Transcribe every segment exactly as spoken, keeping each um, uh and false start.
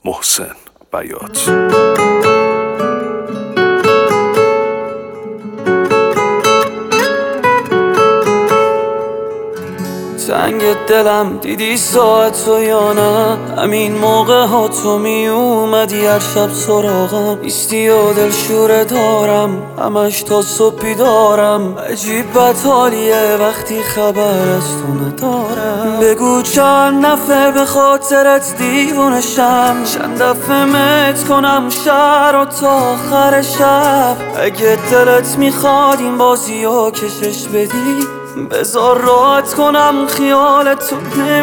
محسن بیات. تنگ دلم دیدی ساعتو یا نه؟ همین موقع ها تو می اومدی هر شب سراغم، ایستی و دلشوره دارم همش تا صبح بیدارم. عجیب بدحالیه وقتی خبر از تو ندارم. بگو چند نفر به خاطرت دیوونشم، چند دفعه مت کنم شهر و تا آخر شب. اگه دلت میخواد این بازی رو کشش بدی، بذار راحت کنم خیال تو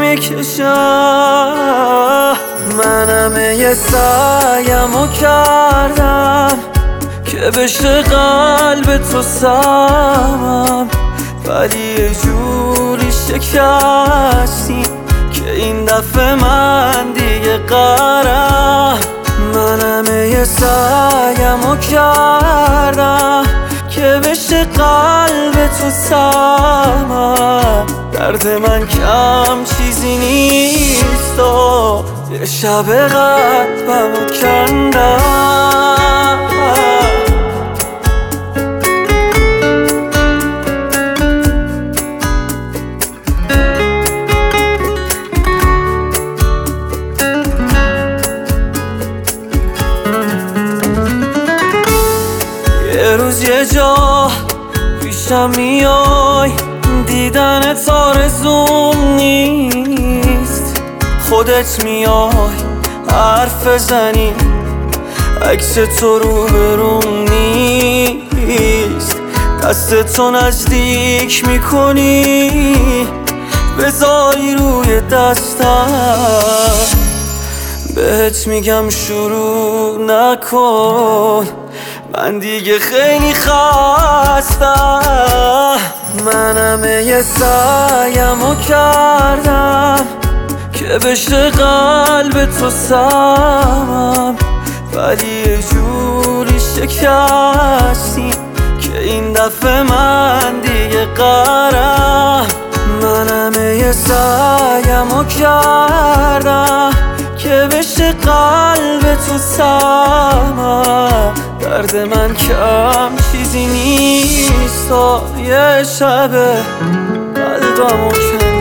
نمیکشم. منم یه سعیمو کردم که بشه قلب تو سمم، ولی یه جوری شکستی که این دفعه من دیگه قرم. منم یه سعیمو کردم که بشه قلب تو سمم، درد من کم چیزی نیست و یه شب قلبمو کندم. یه روز یه جا پیشم میای، دیدن آرزوم نیست. خودت میای حرف بزنی، عکس تو رو بروم نیست. دستتو نزدیک میکنی بذاری روی دستم، بهت میگم شروع نکن من دیگه خیلی خستم. منم یه سعیمو کردم که بشه قلب تو سمم، ولی یه جوری شکستی که این دفعه من دیگه قرم. منم یه سعیمو کردم که بشه قلب تو سمم، درد من کم چیزی نیست و یه شب قلبمو کندم.